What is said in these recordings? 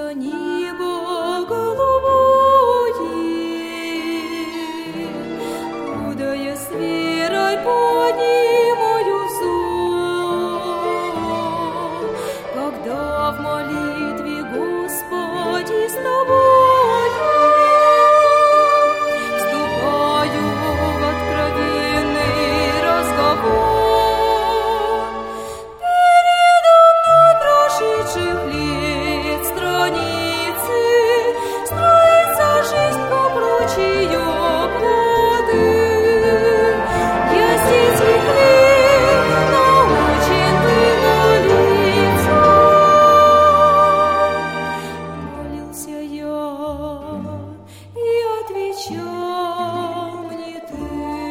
за небо голубое, куда я с верой поднимаю взор, когда в молитве, Господи, с Тобою вступаю в откровенный разговор. Передо мной прошедших лет страницы строится жизнь по прочие плоды. Я здесь хлеб, научен ты молиться. Молился я, и отвечал мне ты.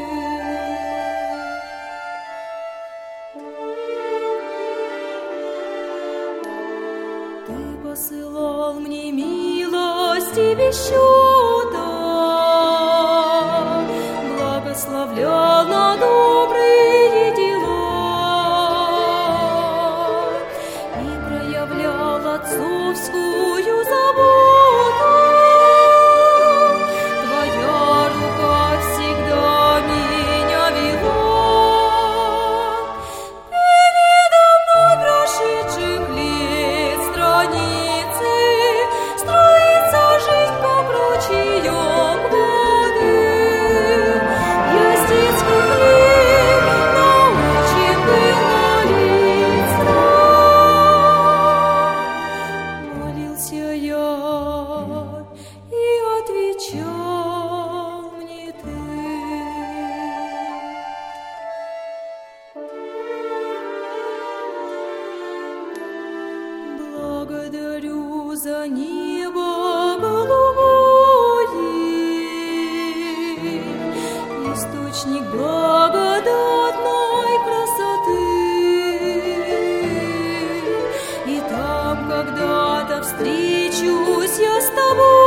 Ты посылал мне милости без счета, благословлял на добрые дела и проявлял отцовскую заботу. Твоя рука всегда меня вела. Передо мной прошедших лет страницы строится жизнь по прочие плоды. Я здесь хлеб, научен был молиться. Молился я, и отвечал мне ты. Благодарю за небо голубое, источник благодатной красоты. И там когда-то встречусь я с тобой.